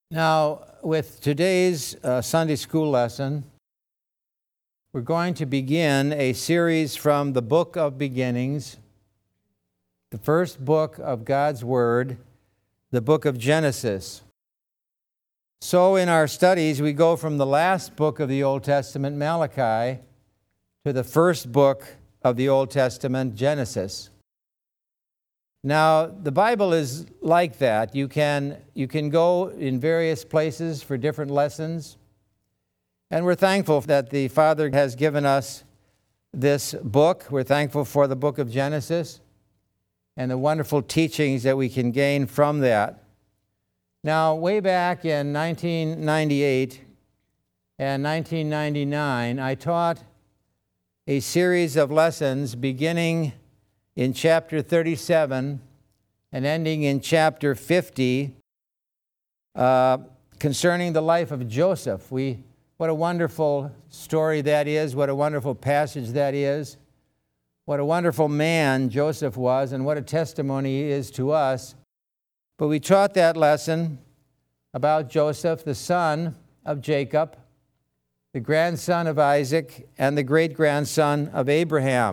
Now, with today's Sunday school lesson, we're going to begin a series from the Book of Beginnings, the first book of God's Word, the book of Genesis. So in our studies, we go from the last book of the Old Testament, Malachi, to the first book of the Old Testament, Genesis. Now, the Bible is like that. You can go in various places for different lessons. And we're thankful that the Father has given us this book. We're thankful for the book of Genesis and the wonderful teachings that we can gain from that. Now, way back in 1998 and 1999, I taught a series of lessons beginning in chapter 37 and ending in chapter 50 concerning the life of Joseph. What a wonderful story that is, what a wonderful passage that is, what a wonderful man Joseph was, and what a testimony he is to us. But we taught that lesson about Joseph, the son of Jacob, the grandson of Isaac, and the great-grandson of Abraham.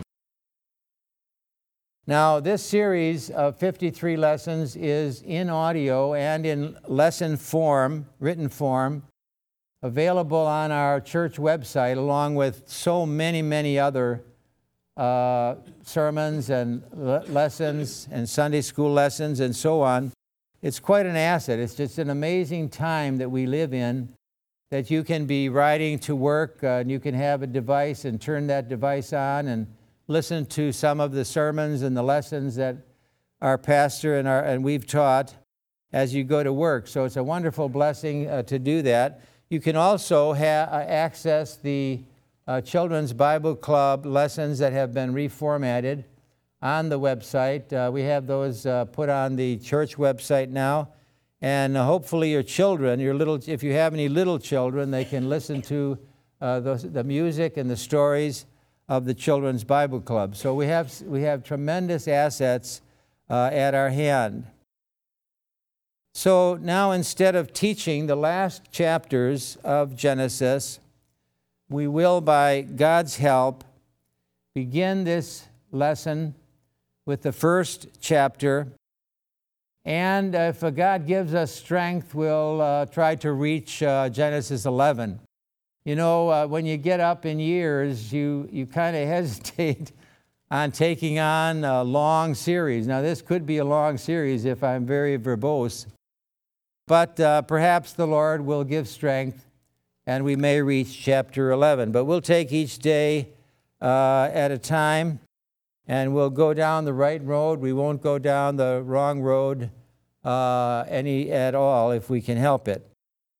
Now, this series of 53 lessons is in audio and in lesson form, written form, available on our church website, along with so many other sermons and lessons and Sunday school lessons and so on. It's quite an asset. It's just an amazing time that we live in, that you can be riding to work and you can have a device and turn that device on and listen to some of the sermons and the lessons that our pastor and we've taught as you go to work. So it's a wonderful blessing to do that. You can also access the Children's Bible Club lessons that have been reformatted on the website. We have those put on the church website now. And hopefully your children, if you have any little children, they can listen to the music and the stories of the Children's Bible Club. So we have tremendous assets at our hand. So now, instead of teaching the last chapters of Genesis, we will, by God's help, begin this lesson with the first chapter. And if God gives us strength, we'll try to reach Genesis 11. You know, when you get up in years, you kind of hesitate on taking on a long series. Now, this could be a long series if I'm very verbose. But perhaps the Lord will give strength, and we may reach chapter 11. But we'll take each day at a time, and we'll go down the right road. We won't go down the wrong road at all if we can help it.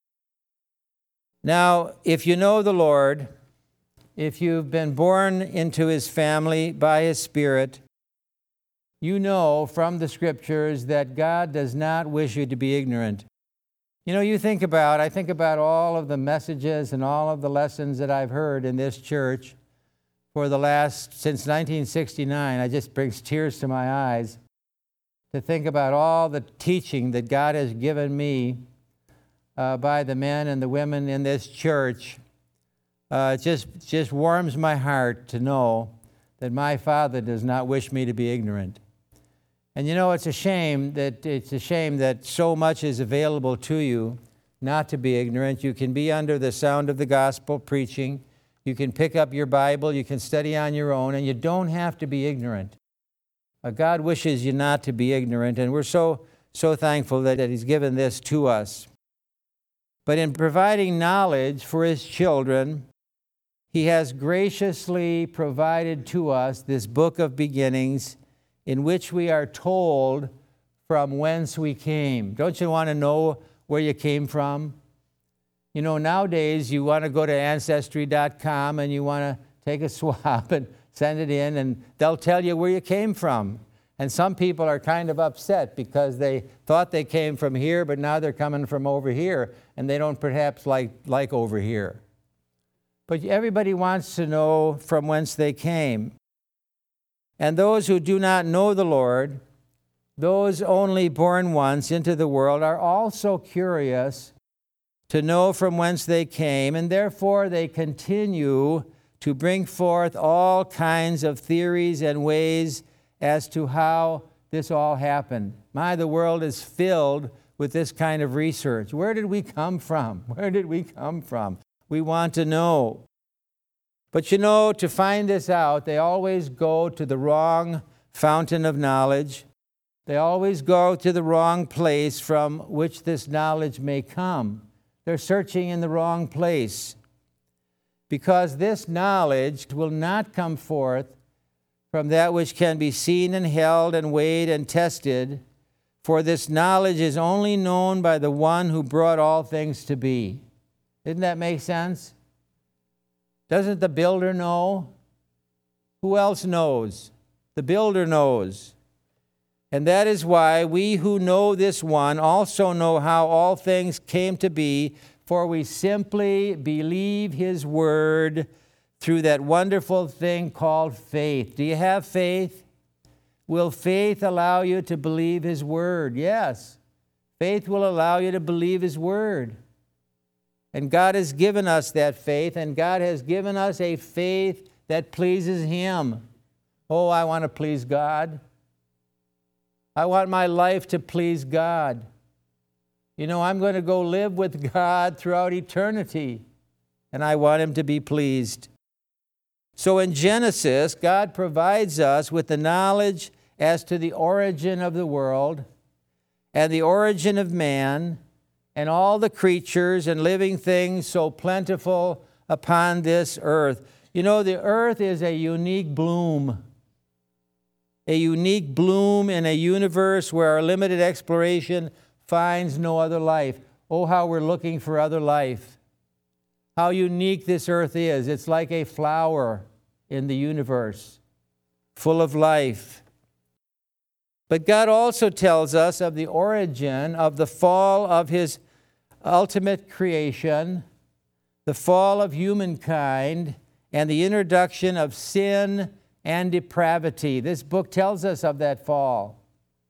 Now, if you know the Lord, if you've been born into His family by His Spirit, you know from the Scriptures that God does not wish you to be ignorant. You know, I think about all of the messages and all of the lessons that I've heard in this church since 1969. It just brings tears to my eyes to think about all the teaching that God has given me by the men and the women in this church. It just warms my heart to know that my Father does not wish me to be ignorant. And you know, it's a shame that so much is available to you not to be ignorant. You can be under the sound of the gospel preaching. You can pick up your Bible. You can study on your own, and you don't have to be ignorant. God wishes you not to be ignorant, and we're so thankful that He's given this to us. But in providing knowledge for His children, He has graciously provided to us this book of beginnings in which we are told from whence we came. Don't you want to know where you came from? You know, nowadays you want to go to Ancestry.com and you want to take a swab and send it in, and they'll tell you where you came from. And some people are kind of upset because they thought they came from here, but now they're coming from over here, and they don't perhaps like over here. But everybody wants to know from whence they came. And those who do not know the Lord, those only born once into the world, are also curious to know from whence they came, and therefore they continue to bring forth all kinds of theories and ways as to how this all happened. The world is filled with this kind of research. Where did we come from? Where did we come from? We want to know. But to find this out, they always go to the wrong fountain of knowledge. They always go to the wrong place from which this knowledge may come. They're searching in the wrong place, because this knowledge will not come forth from that which can be seen and held and weighed and tested, for this knowledge is only known by the one who brought all things to be. Didn't that make sense? Doesn't the builder know? Who else knows? The builder knows. And that is why we who know this one also know how all things came to be, for we simply believe his word through that wonderful thing called faith. Do you have faith? Will faith allow you to believe his word? Yes. Faith will allow you to believe his word. And God has given us that faith, and God has given us a faith that pleases him. Oh, I want to please God. I want my life to please God. I'm going to go live with God throughout eternity, and I want him to be pleased. So in Genesis, God provides us with the knowledge as to the origin of the world and the origin of man and all the creatures and living things so plentiful upon this earth. The earth is a unique bloom. A unique bloom in a universe where our limited exploration finds no other life. Oh, how we're looking for other life. How unique this earth is. It's like a flower in the universe, full of life. But God also tells us of the origin of the fall of his ultimate creation, the fall of humankind, and the introduction of sin and depravity. This book tells us of that fall.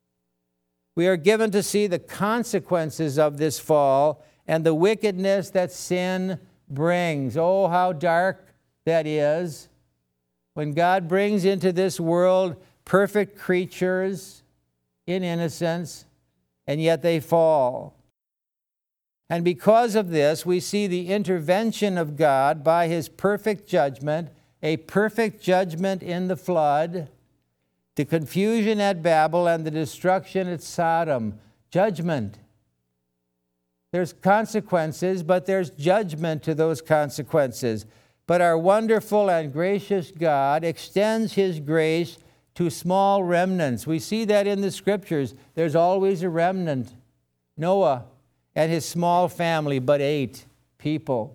We are given to see the consequences of this fall and the wickedness that sin brings. Oh, how dark that is. When God brings into this world perfect creatures in innocence, and yet they fall. And because of this, we see the intervention of God by his perfect judgment, a perfect judgment in the flood, the confusion at Babel, and the destruction at Sodom. Judgment. There's consequences, but there's judgment to those consequences. But our wonderful and gracious God extends his grace to small remnants. We see that in the scriptures. There's always a remnant. Noah and his small family, but 8 people.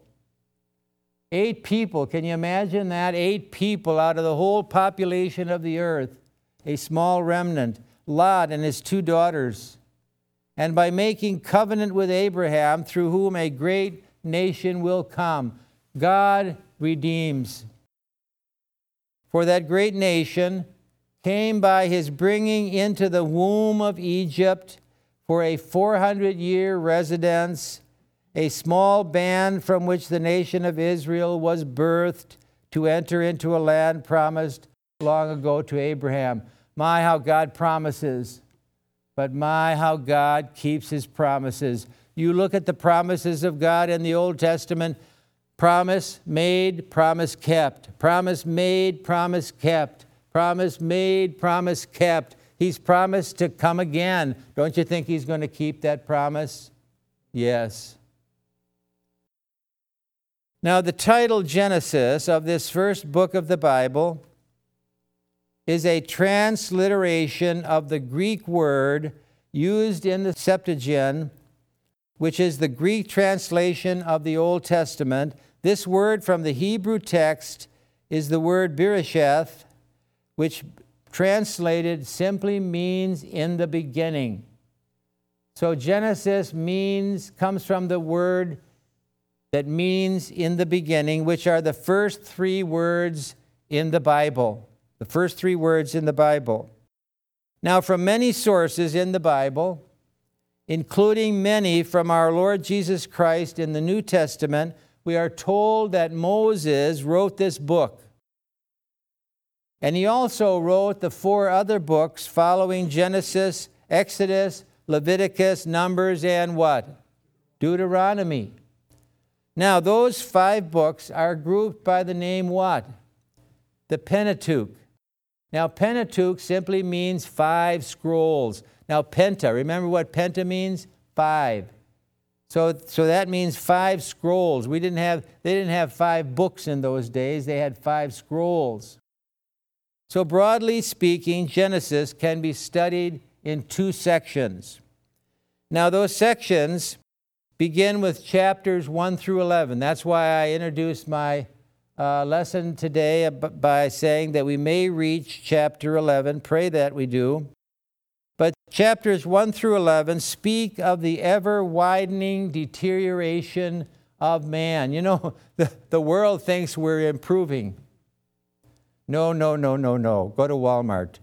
8 people. Can you imagine that? 8 people out of the whole population of the earth. A small remnant. Lot and his 2 daughters. And by making covenant with Abraham, through whom a great nation will come, God redeems. For that great nation came by his bringing into the womb of Egypt for a 400-year residence, a small band from which the nation of Israel was birthed to enter into a land promised long ago to Abraham. My, how God promises, but my, how God keeps his promises. You look at the promises of God in the Old Testament, promise made, promise kept. Promise made, promise kept. Promise made, promise kept. He's promised to come again. Don't you think he's going to keep that promise? Yes. Now, the title Genesis of this first book of the Bible is a transliteration of the Greek word used in the Septuagint, which is the Greek translation of the Old Testament. This word from the Hebrew text is the word Bereshith, which translated simply means in the beginning. So Genesis comes from the word that means in the beginning, which are the first 3 words in the Bible. The first 3 words in the Bible. Now, from many sources in the Bible, including many from our Lord Jesus Christ in the New Testament, we are told that Moses wrote this book. And he also wrote the 4 other books following Genesis, Exodus, Leviticus, Numbers, and what? Deuteronomy. Now, those 5 books are grouped by the name what? The Pentateuch. Now, Pentateuch simply means 5 scrolls. Now, Penta, remember what Penta means? 5. So that means 5 scrolls. They didn't have 5 books in those days. They had 5 scrolls. So broadly speaking, Genesis can be studied in 2 sections. Now, those sections begin with chapters 1 through 11. That's why I introduced my lesson today by saying that we may reach chapter 11. Pray that we do. But chapters 1 through 11 speak of the ever-widening deterioration of man. You know, the world thinks we're improving. No. Go to Walmart.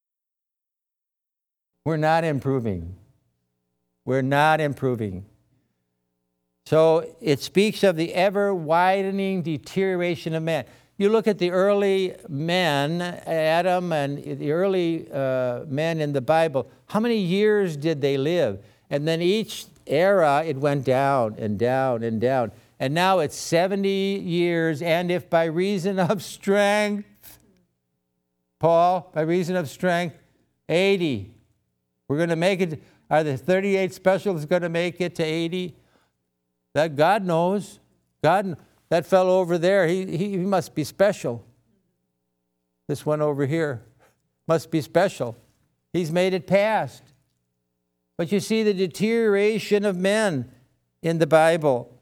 We're not improving. We're not improving. So it speaks of the ever-widening deterioration of man. You look at the early men, Adam and the early men in the Bible, how many years did they live? And then each era, it went down and down and down. And now it's 70 years, and if by reason of strength, Paul, by reason of strength, 80. We're going to make it. Are the 38 specialists going to make it to 80? That God knows. That fellow over there, he must be special. This one over here must be special. He's made it past. But you see the deterioration of men in the Bible.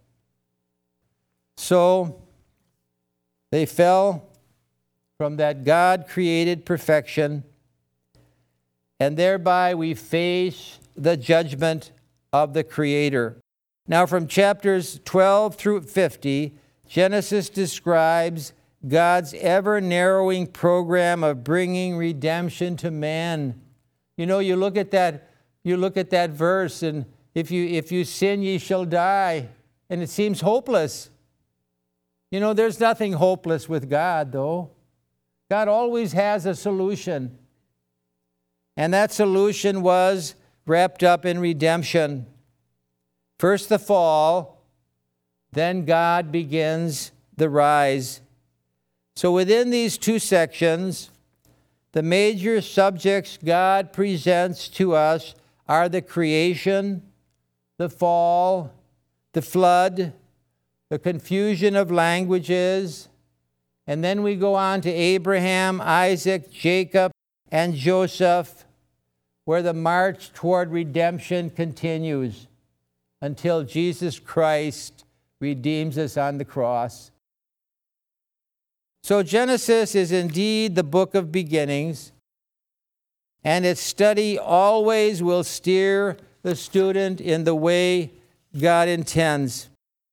So they fell from that God-created perfection, and thereby we face the judgment of the Creator. Now, from chapters 12 through 50, Genesis describes God's ever-narrowing program of bringing redemption to man. You know, you look at that verse, and if you sin, ye shall die, and it seems hopeless. You know, there's nothing hopeless with God, though. God always has a solution. And that solution was wrapped up in redemption. First the fall, then God begins the rise. So within these 2 sections, the major subjects God presents to us are the creation, the fall, the flood, the confusion of languages, and then we go on to Abraham, Isaac, Jacob, and Joseph, where the march toward redemption continues until Jesus Christ redeems us on the cross. So Genesis is indeed the book of beginnings, and its study always will steer the student in the way God intends.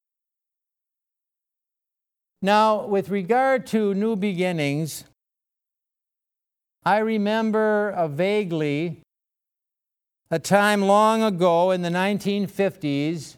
Now, with regard to new beginnings, I remember vaguely a time long ago in the 1950s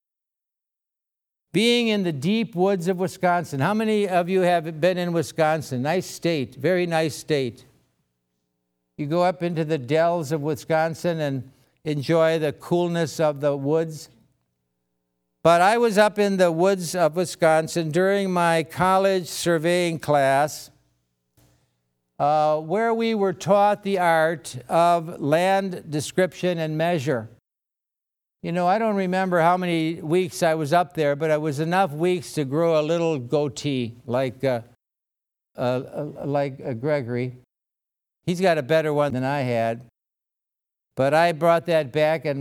being in the deep woods of Wisconsin. How many of you have been in Wisconsin? Nice state, very nice state. You go up into the dells of Wisconsin and enjoy the coolness of the woods. But I was up in the woods of Wisconsin during my college surveying class, where we were taught the art of land description and measure. You know, I don't remember how many weeks I was up there, but it was enough weeks to grow a little goatee like Gregory. He's got a better one than I had. But I brought that back, and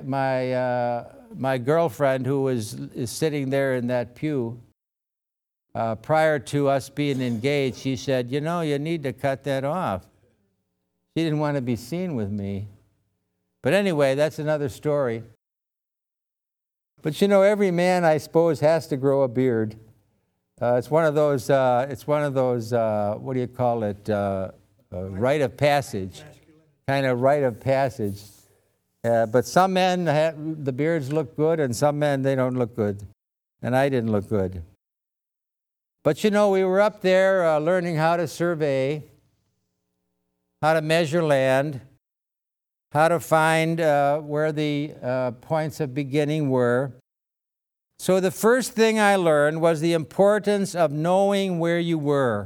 my girlfriend, who is sitting there in that pew, prior to us being engaged, she said, you know, you need to cut that off. She didn't want to be seen with me. But anyway, that's another story. But you know, every man, I suppose, has to grow a beard. It's one of those, what do you call it, rite of passage, kind of rite of passage. But some men, the beards look good, and some men, they don't look good. And I didn't look good. But we were up there learning how to survey, how to measure land, how to find where the points of beginning were. So the first thing I learned was the importance of knowing where you were.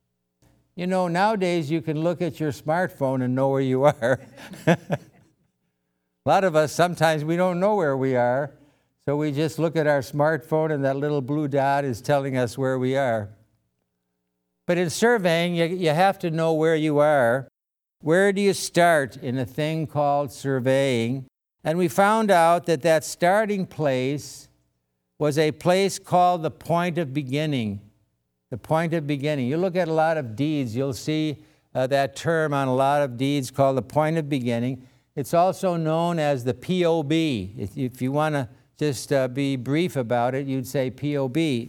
Nowadays you can look at your smartphone and know where you are. A lot of us, sometimes we don't know where we are, so we just look at our smartphone and that little blue dot is telling us where we are. But in surveying, you have to know where you are. Where do you start in a thing called surveying? And we found out that starting place was a place called the point of beginning. The point of beginning. You look at a lot of deeds, you'll see that term on a lot of deeds called the point of beginning. It's also known as the POB. If you want to just be brief about it, you'd say POB.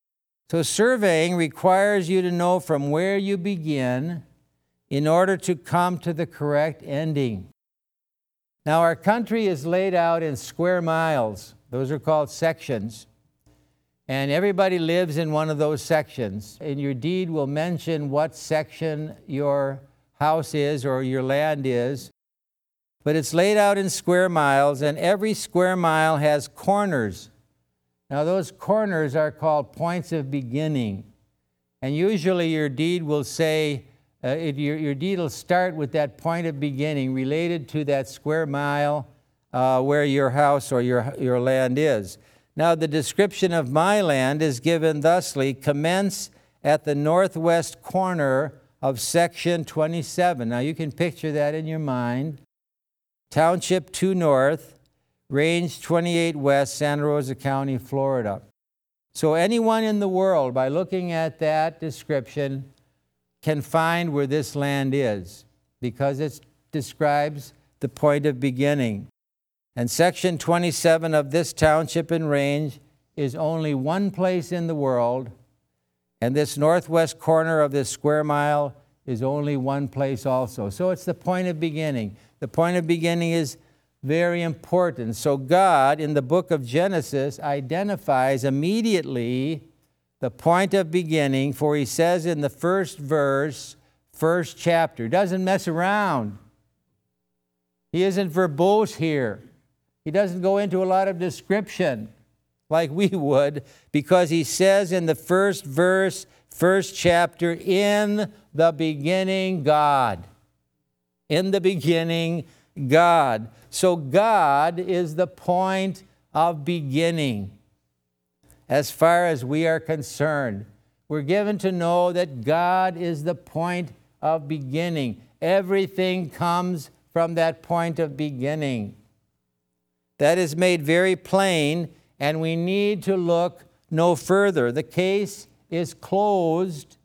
So surveying requires you to know from where you begin in order to come to the correct ending. Now, our country is laid out in square miles. Those are called sections. And everybody lives in one of those sections. And your deed will mention what section your house is or your land is. But it's laid out in square miles, and every square mile has corners. Now, those corners are called points of beginning. And usually your deed will say, your deed will start with that point of beginning related to that square mile where your house or your land is. Now, the description of my land is given thusly: commence at the northwest corner of section 27. Now, you can picture that in your mind. Township 2 North, Range 28 West, Santa Rosa County, Florida. So anyone in the world, by looking at that description, can find where this land is, because it describes the point of beginning. And section 27 of this township and range is only one place in the world, and this northwest corner of this square mile is only one place also. So it's the point of beginning. The point of beginning is very important. So God, in the book of Genesis, identifies immediately the point of beginning, for he says in the first verse, first chapter, doesn't mess around. He isn't verbose here. He doesn't go into a lot of description like we would, because he says in the first verse, first chapter, in the beginning, God. In the beginning, God. So God is the point of beginning. As far as we are concerned, we're given to know that God is the point of beginning. Everything comes from that point of beginning. That is made very plain, and we need to look no further. The case is closed.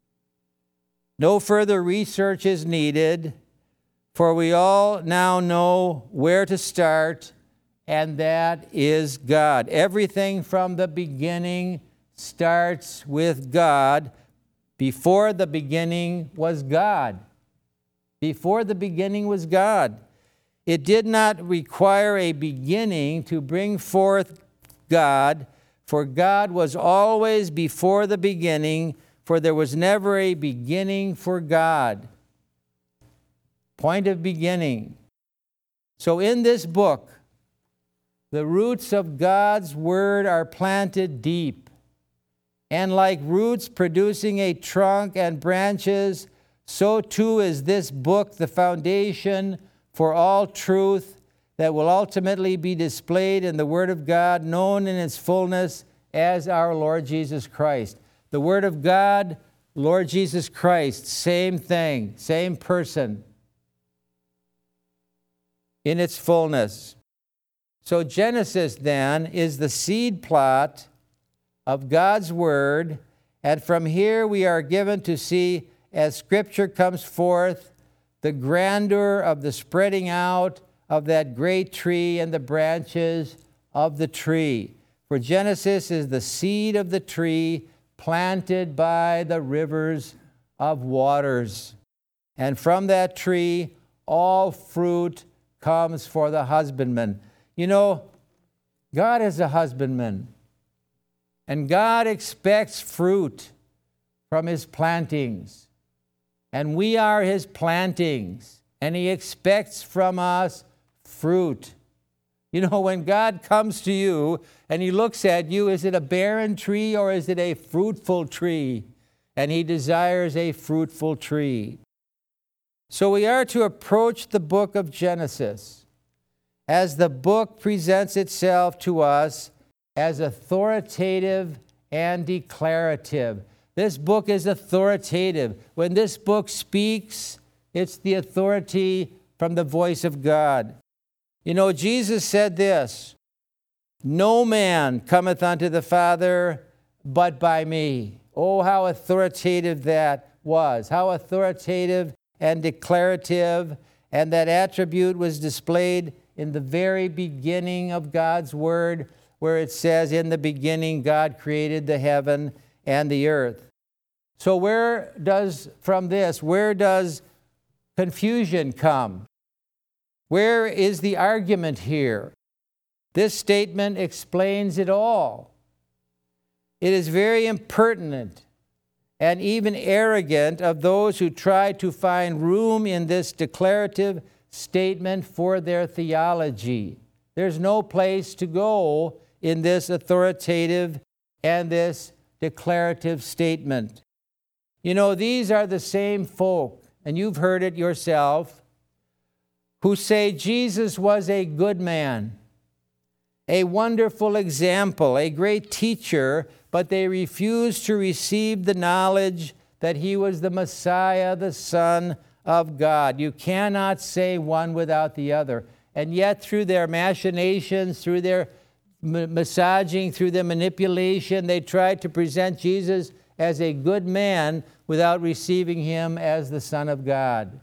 No further research is needed, for we all now know where to start, and that is God. Everything from the beginning starts with God. Before the beginning was God. Before the beginning was God. It did not require a beginning to bring forth God, for God was always before the beginning, for there was never a beginning for God. Point of beginning. So in this book, the roots of God's word are planted deep. And like roots producing a trunk and branches, so too is this book the foundation for all truth that will ultimately be displayed in the Word of God, known in its fullness as our Lord Jesus Christ. The Word of God, Lord Jesus Christ, same thing, same person in its fullness. So Genesis then is the seed plot of God's Word, and from here we are given to see, as Scripture comes forth, the grandeur of the spreading out of that great tree and the branches of the tree. For Genesis is the seed of the tree planted by the rivers of waters. And from that tree, all fruit comes for the husbandman. You know, God is a husbandman, and God expects fruit from his plantings. And we are his plantings, and he expects from us fruit. You know, when God comes to you and he looks at you, is it a barren tree or is it a fruitful tree? And he desires a fruitful tree. So we are to approach the book of Genesis as the book presents itself to us as authoritative and declarative. This book is authoritative. When this book speaks, it's the authority from the voice of God. You know, Jesus said this, "No man cometh unto the Father but by me." Oh, how authoritative that was. How authoritative and declarative. And that attribute was displayed in the very beginning of God's Word, where it says, "In the beginning God created the heaven and the earth." So where does confusion come? Where is the argument here? This statement explains it all. It is very impertinent and even arrogant of those who try to find room in this declarative statement for their theology. There's no place to go in this authoritative and this declarative statement. You know, these are the same folk, and you've heard it yourself, who say Jesus was a good man, a wonderful example, a great teacher, but they refuse to receive the knowledge that he was the Messiah, the Son of God. You cannot say one without the other. And yet through their machinations, through their massaging, through their manipulation, they tried to present Jesus as a good man without receiving him as the Son of God.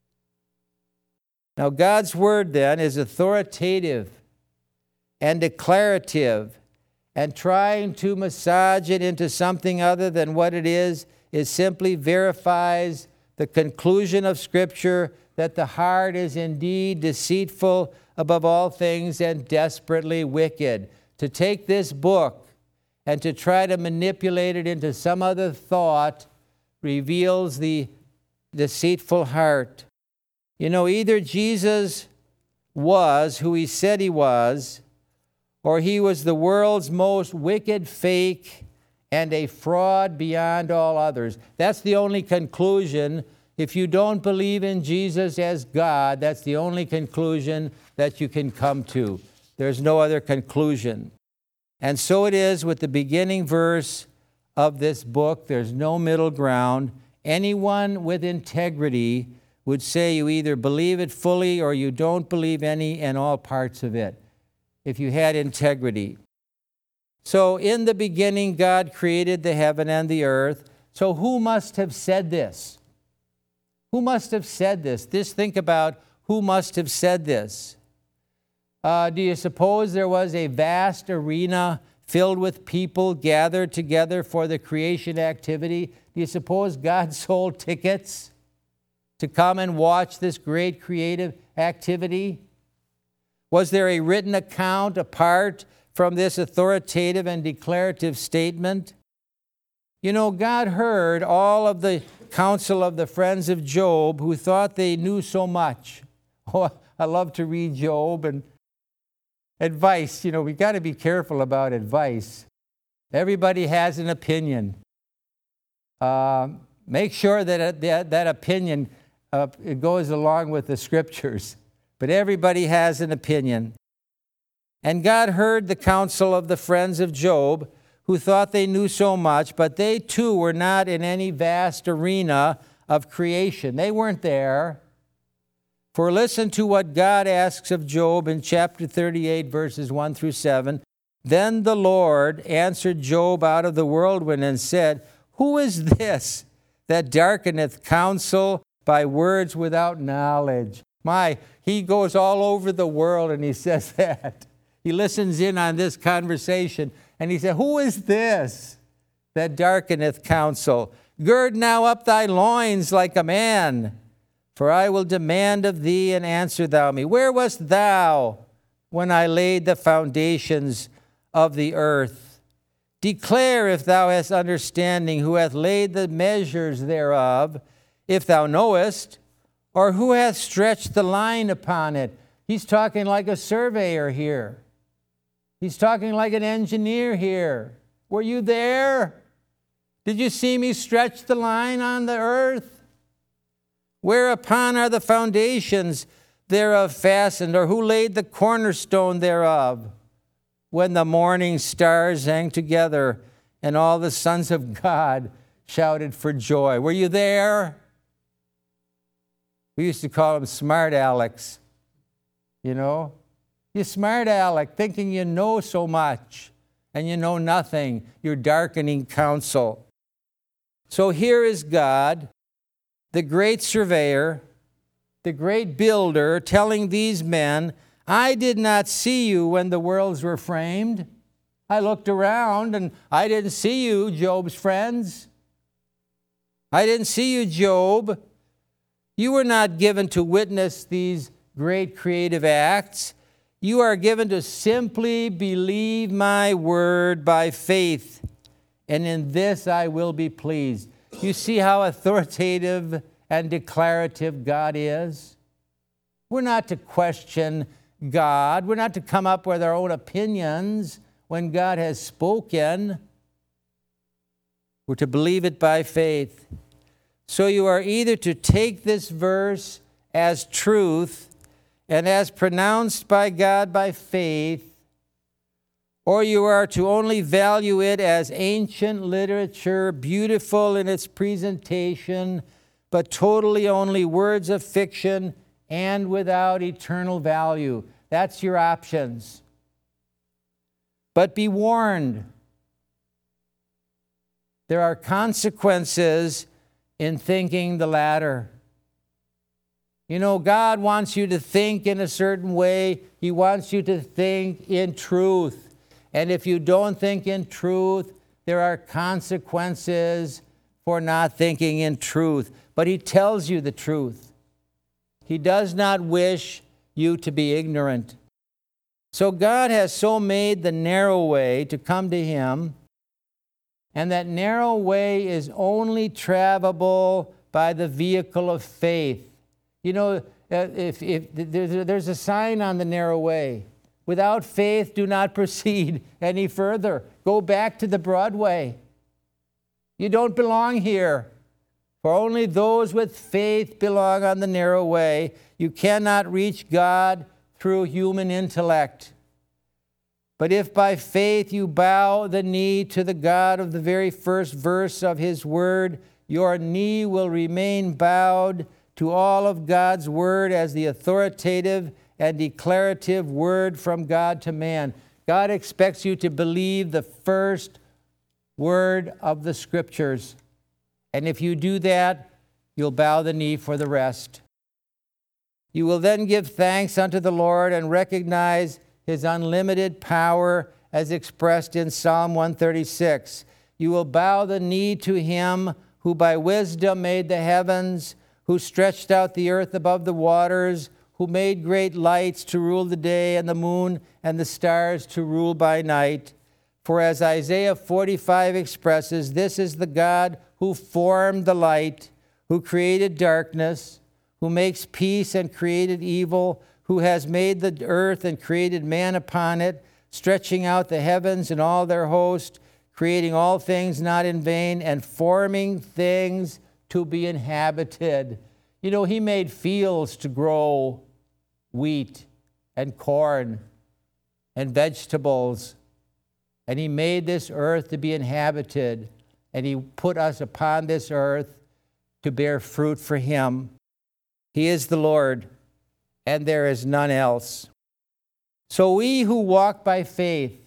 Now, God's Word then is authoritative and declarative, and trying to massage it into something other than what it is simply verifies the conclusion of Scripture that the heart is indeed deceitful above all things and desperately wicked. To take this book and to try to manipulate it into some other thought reveals the deceitful heart. You know, either Jesus was who he said he was, or he was the world's most wicked fake and a fraud beyond all others. That's the only conclusion. If you don't believe in Jesus as God, that's the only conclusion that you can come to. There's no other conclusion. And so it is with the beginning verse of this book. There's no middle ground. Anyone with integrity would say you either believe it fully or you don't believe any and all parts of it, if you had integrity. So in the beginning, God created the heaven and the earth. So who must have said this? Who must have said this? Just think about who must have said this. Do you suppose there was a vast arena filled with people gathered together for the creation activity? Do you suppose God sold tickets to come and watch this great creative activity? Was there a written account apart from this authoritative and declarative statement? You know, God heard all of the counsel of the friends of Job who thought they knew so much. Oh, I love to read Job and advice. You know, we got to be careful about advice. Everybody has an opinion. Make sure that opinion it goes along with the Scriptures. But everybody has an opinion. And God heard the counsel of the friends of Job, who thought they knew so much, but they too were not in any vast arena of creation. They weren't there. For listen to what God asks of Job in chapter 38, verses 1 through 7. Then the Lord answered Job out of the whirlwind and said, "Who is this that darkeneth counsel by words without knowledge?" He goes all over the world and he says that. He listens in on this conversation and he said, "Who is this that darkeneth counsel? Gird now up thy loins like a man. For I will demand of thee, and answer thou me. Where wast thou when I laid the foundations of the earth? Declare if thou hast understanding, who hath laid the measures thereof, if thou knowest, or who hath stretched the line upon it. He's talking like a surveyor here. He's talking like an engineer here. Were you there? Did you see me stretch the line on the earth? Whereupon are the foundations thereof fastened, or who laid the cornerstone thereof? When the morning stars sang together, and all the sons of God shouted for joy. Were you there? We used to call them smart Alex. You know? You smart Alec, thinking you know so much, and you know nothing. You're darkening counsel. So here is God, the great surveyor, the great builder, telling these men, I did not see you when the worlds were framed. I looked around and I didn't see you, Job's friends. I didn't see you, Job. You were not given to witness these great creative acts. You are given to simply believe my word by faith, and in this I will be pleased. You see how authoritative and declarative God is? We're not to question God. We're not to come up with our own opinions when God has spoken. We're to believe it by faith. So you are either to take this verse as truth and as pronounced by God by faith, or you are to only value it as ancient literature, beautiful in its presentation, but totally only words of fiction and without eternal value. That's your options. But be warned. There are consequences in thinking the latter. You know, God wants you to think in a certain way. He wants you to think in truth. And if you don't think in truth, there are consequences for not thinking in truth. But he tells you the truth. He does not wish you to be ignorant. So God has so made the narrow way to come to him, and that narrow way is only travelable by the vehicle of faith. You know, if there's a sign on the narrow way, without faith, do not proceed any further. Go back to the broad way. You don't belong here. For only those with faith belong on the narrow way. You cannot reach God through human intellect. But if by faith you bow the knee to the God of the very first verse of his word, your knee will remain bowed to all of God's word as the authoritative and declarative word from God to man. God expects you to believe the first word of the scriptures. And if you do that, you'll bow the knee for the rest. You will then give thanks unto the Lord and recognize his unlimited power as expressed in Psalm 136. You will bow the knee to him who by wisdom made the heavens, who stretched out the earth above the waters, who made great lights to rule the day and the moon and the stars to rule by night. For as Isaiah 45 expresses, this is the God who formed the light, who created darkness, who makes peace and created evil, who has made the earth and created man upon it, stretching out the heavens and all their host, creating all things not in vain, and forming things to be inhabited. You know, he made fields to grow wheat and corn and vegetables. And he made this earth to be inhabited. And he put us upon this earth to bear fruit for him. He is the Lord, and there is none else. So we who walk by faith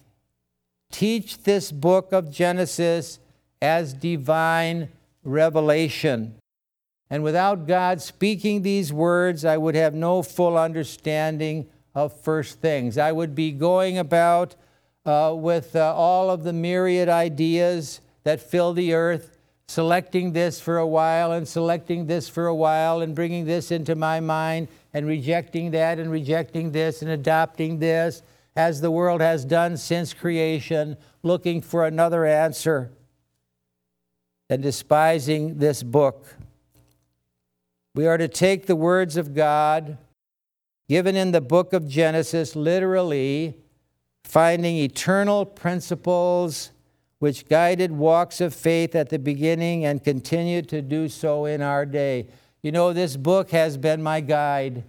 teach this book of Genesis as divine revelation. And without God speaking these words, I would have no full understanding of first things. I would be going about with all of the myriad ideas that fill the earth, selecting this for a while and selecting this for a while and bringing this into my mind and rejecting that and rejecting this and adopting this, as the world has done since creation, looking for another answer and despising this book. We are to take the words of God given in the book of Genesis literally, finding eternal principles which guided walks of faith at the beginning and continue to do so in our day. You know, this book has been my guide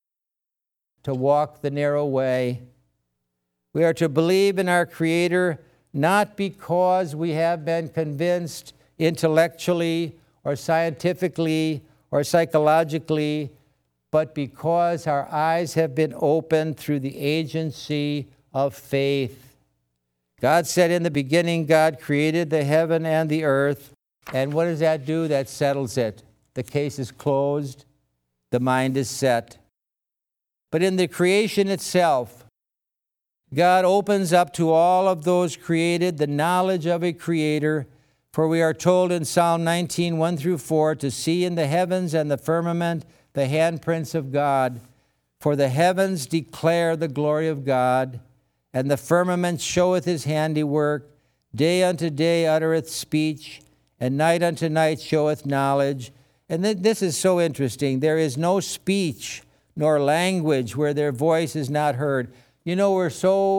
to walk the narrow way. We are to believe in our Creator not because we have been convinced intellectually or scientifically or psychologically, but because our eyes have been opened through the agency of faith. God said in the beginning, God created the heaven and the earth. And what does that do? That settles it. The case is closed. The mind is set. But in the creation itself, God opens up to all of those created the knowledge of a Creator. For we are told in Psalm 19, 1-4, to see in the heavens and the firmament the handprints of God. For the heavens declare the glory of God, and the firmament showeth his handiwork. Day unto day uttereth speech, and night unto night showeth knowledge. And this is so interesting. There is no speech nor language where their voice is not heard. You know, we're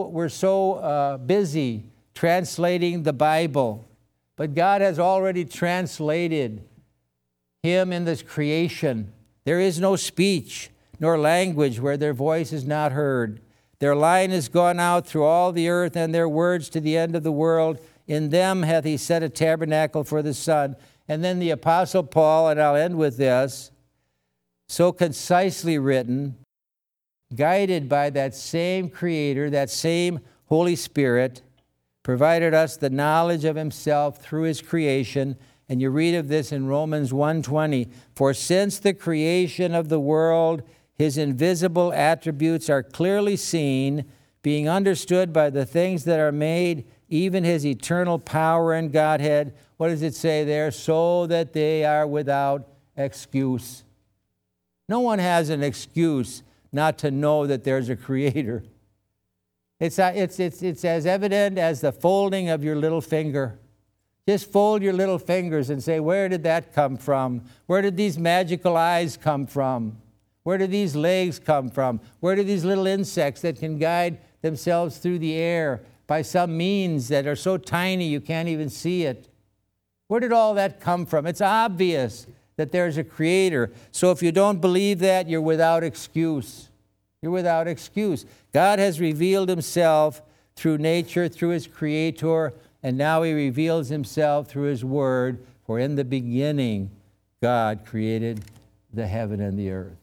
so busy translating the Bible, but God has already translated him in this creation. There is no speech nor language where their voice is not heard. Their line is gone out through all the earth, and their words to the end of the world. In them hath he set a tabernacle for the sun. And then the Apostle Paul, and I'll end with this, so concisely written, guided by that same Creator, that same Holy Spirit, provided us the knowledge of himself through his creation. And you read of this in Romans 1:20. For since the creation of the world, his invisible attributes are clearly seen, being understood by the things that are made, even his eternal power and Godhead. What does it say there? So that they are without excuse. No one has an excuse not to know that there's a Creator. It's as evident as the folding of your little finger. Just fold your little fingers and say, where did that come from? Where did these magical eyes come from? Where do these legs come from? Where do these little insects that can guide themselves through the air by some means that are so tiny you can't even see it? Where did all that come from? It's obvious that there's a Creator. So if you don't believe that, you're without excuse. You're without excuse. God has revealed himself through nature, through his Creator, and now he reveals himself through his Word. For in the beginning, God created the heaven and the earth.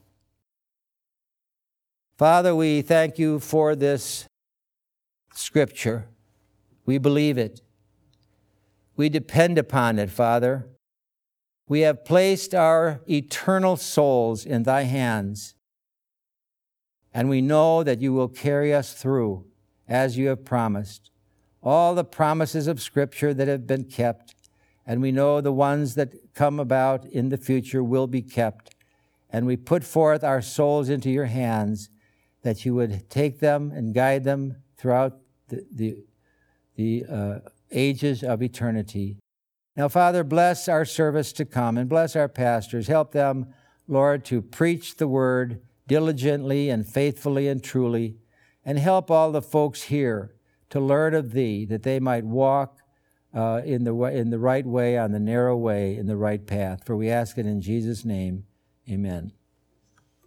Father, we thank you for this Scripture. We believe it. We depend upon it, Father. We have placed our eternal souls in thy hands, and we know that you will carry us through as you have promised. All the promises of Scripture that have been kept, and we know the ones that come about in the future will be kept. And we put forth our souls into your hands, that you would take them and guide them throughout the ages of eternity. Now, Father, bless our service to come and bless our pastors. Help them, Lord, to preach the word diligently and faithfully and truly, and help all the folks here to learn of thee, that they might walk in the right way, on the narrow way, in the right path. For we ask it in Jesus' name. Amen.